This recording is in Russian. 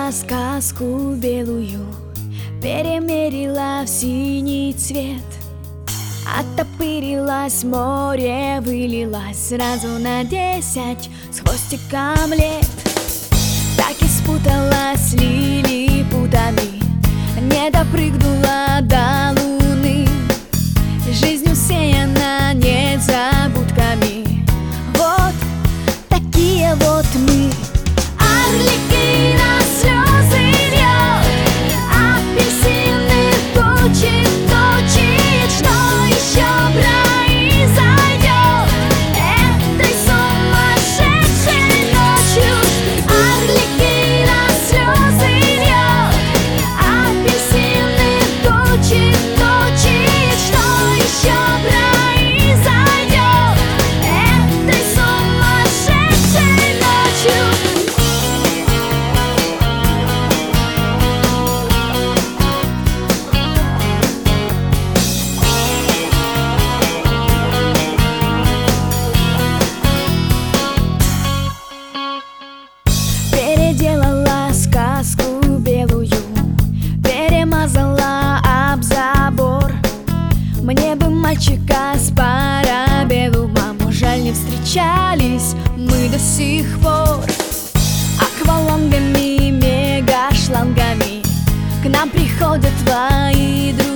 переделала сказку белую, перемерила в синий цвет. Оттопырилось море, вылилось сразу на 10 с хвостиком лет. Так и спуталась лилипутами, не допрыгнула до луны. Жизнь усеяна незабудками, вот такие вот мы. Орлики на слезы льет, апельсины точит, что еще произойдет этой сумасшедшей ночью. Орлики на слезы льет, апельсины точит, что еще произойдет этой сумасшедшей ночью. Переделала сказку белую, перемазала об забор. Мне бы мальчика с парабеллумом, жаль, не встречались мы до сих пор. Аквалангами, мегашлангами к нам приходят твои друзья.